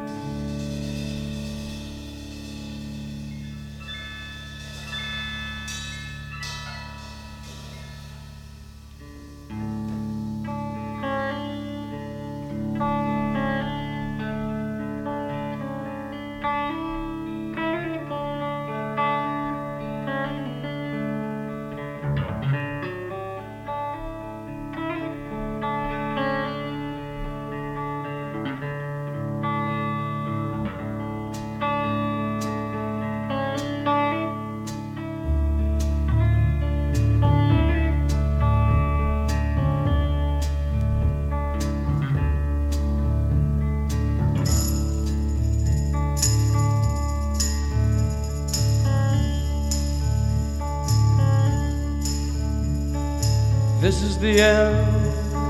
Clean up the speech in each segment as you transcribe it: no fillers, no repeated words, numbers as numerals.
This is the end,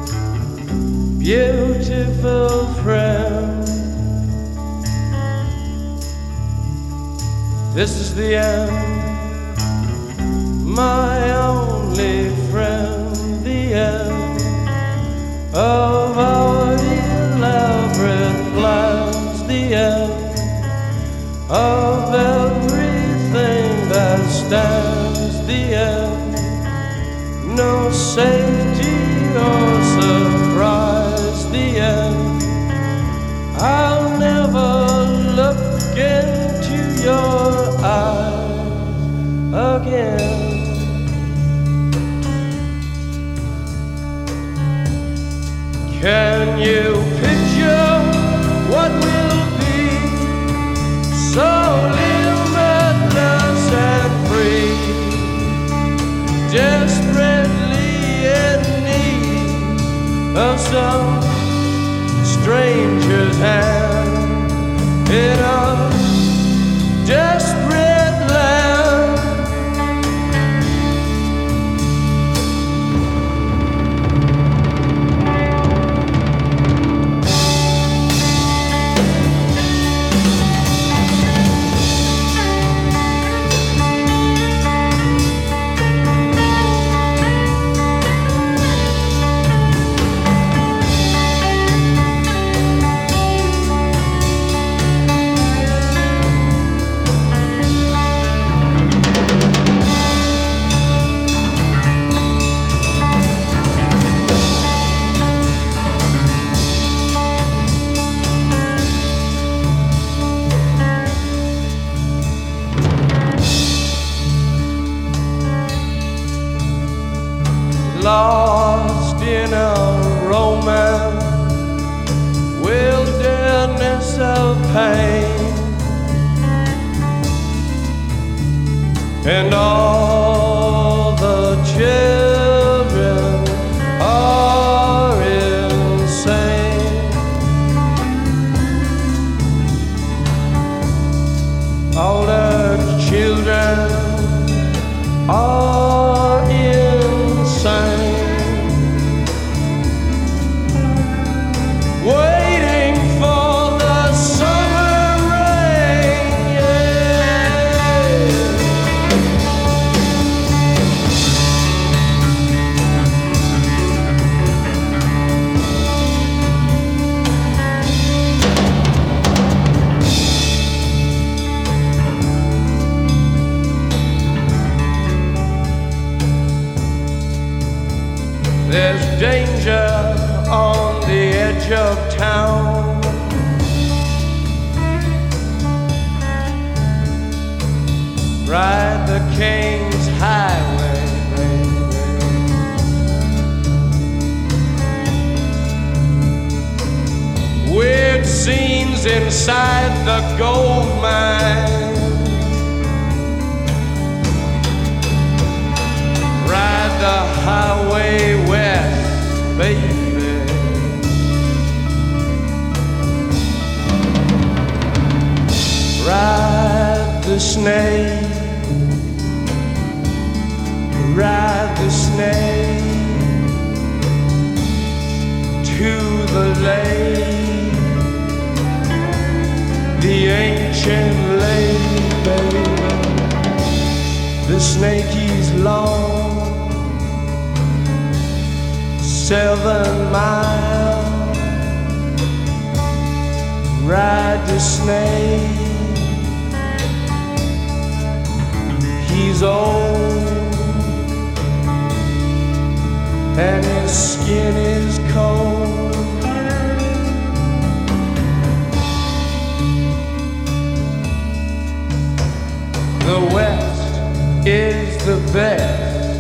beautiful friend. This is the end, my only friend. The end of our elaborate plans. The end of everything that stands. The end. No safety or surprise. The end. I'll never look into your eyes again. Can you picture what will be so limitless and free? Desperately in need of some stranger's hand in a desperate land. Lost in a romance, wilderness of pain, and all the children are insane. All the children are insane. Waiting for the summer rain, yeah. There's danger on the edge of town. Ride the King's Highway, baby. Weird scenes inside the gold mine. Ride the highway west, baby. Ride the snake, ride the snake to the lake, the ancient lake, baby. The snake is long, 7 miles, ride the snake. He's old and his skin is cold. The West is the best.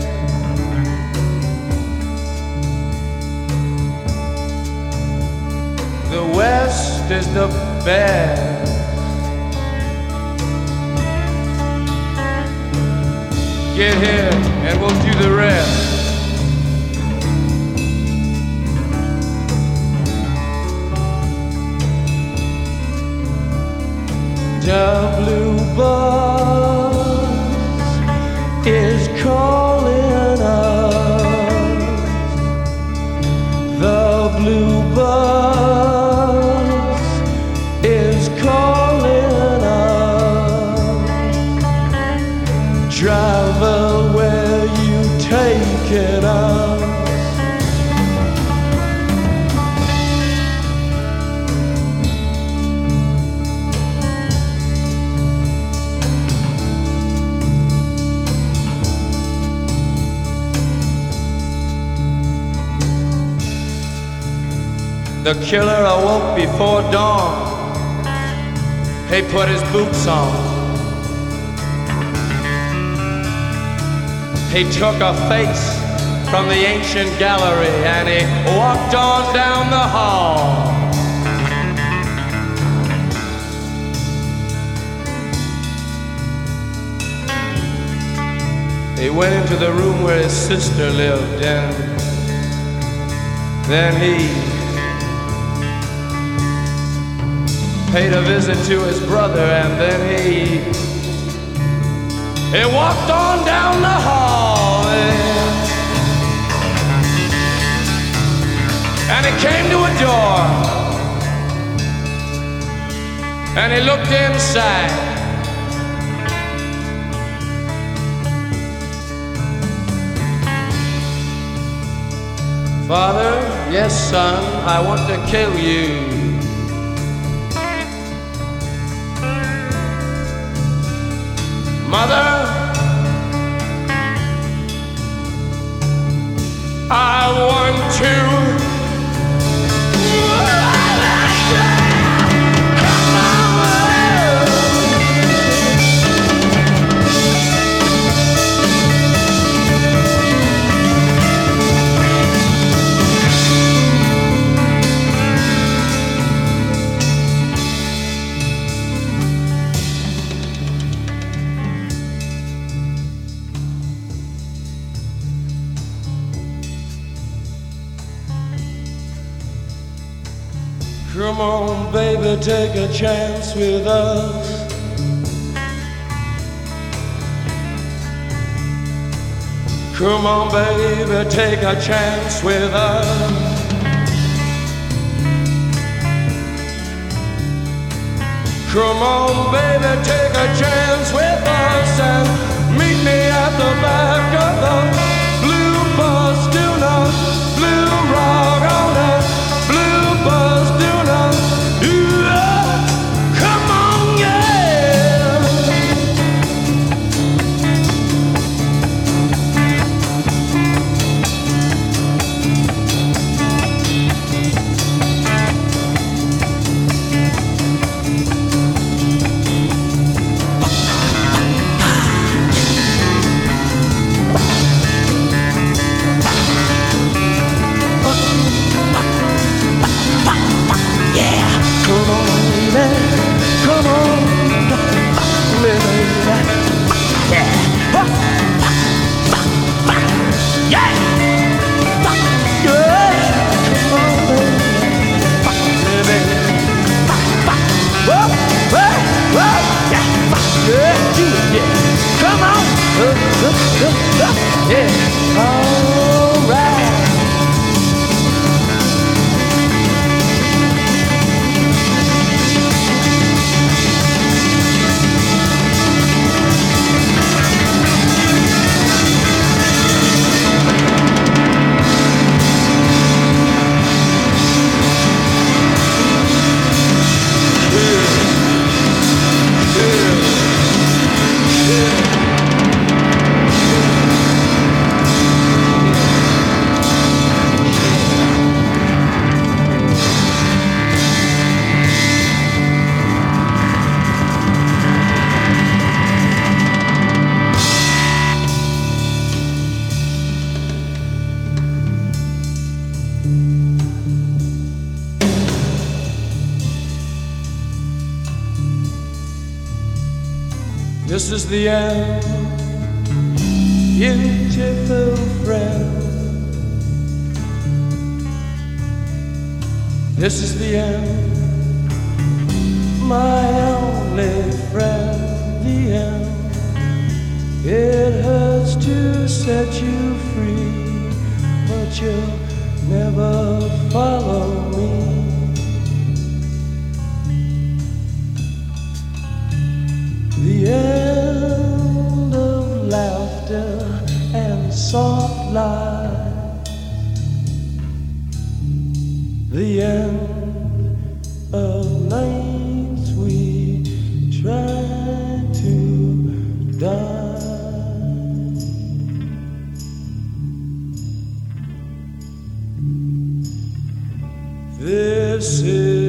The West is the best. Get here and we'll do the rest. The blue bus is calling us. The blue bus is calling us. Driver, where you taking us? The killer awoke before dawn. He put his boots on. He took a face from the ancient gallery and he walked on down the hall. He went into the room where his sister lived, and then he paid a visit to his brother, and then he walked on down the hall, and he came to a door, and he looked inside. Father, yes son, I want to kill you. Mother, I want to. Come on. Come on, baby, take a chance with us. Come on, baby, take a chance with us. Come on, baby, take a chance with us and meet me at the back of the blue bus. Do not blue rock on that blue bus. Do not. Come on, yeah. This is the end, beautiful friend. This is the end, my only friend. The end. It hurts to set you free, but you'll never follow me. The end of laughter and soft lies. The end of nights we try to die. This is